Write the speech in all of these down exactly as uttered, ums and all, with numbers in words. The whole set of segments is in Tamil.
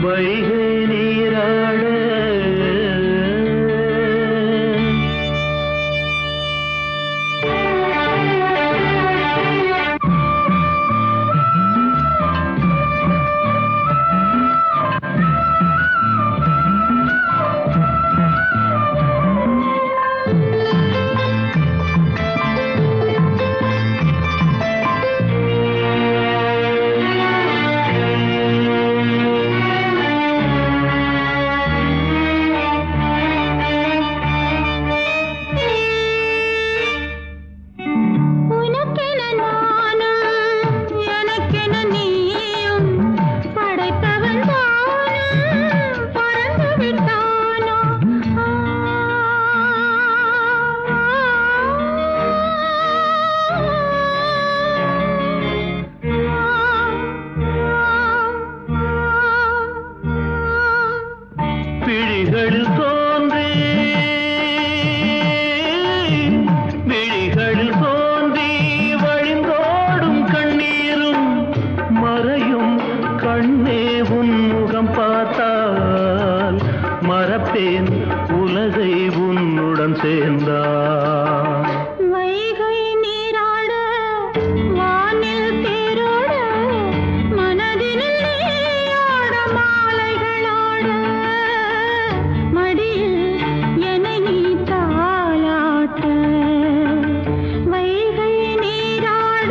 வைகை நீராட விழிகளில் தோன்றி விழிகளில் தோன்றி வழிந்தோடும் கண்ணீரும் மறையும் கண்ணே உன் முகம் பார்த்தால் மறப்பேன் உலகை உன்னுடன் சேர்ந்தால் வைகை நீராட வானில் தேரோட மனதில் நீயாட மாலைகளாட மடியில் என்னை நீ தாலாட்ட வைகை நீராட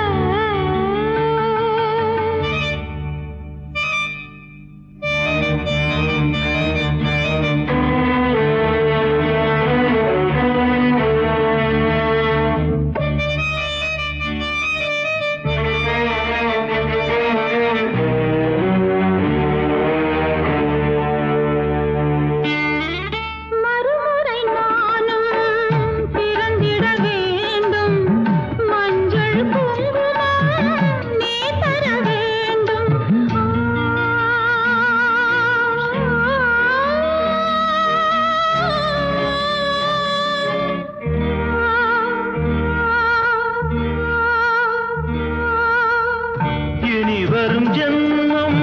இனி வரும் ஜென்மம்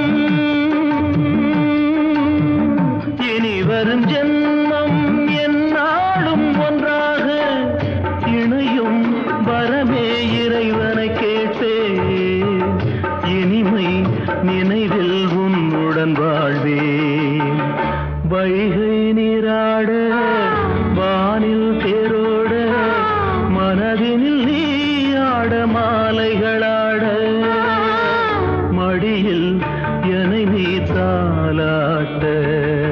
இனி வரும் ஜென்மம் என்னாலும் ஒன்றாக இணையும் வரமே இறைவனை கேட்டேன் இனிமை நினைவில் உன்னுடன் வாழ்வேன் வைகை நீராட வானில் தேரோட மனதினில் நீயாட மாலைகளாட மடியில் என்னை நீ தாலாட்ட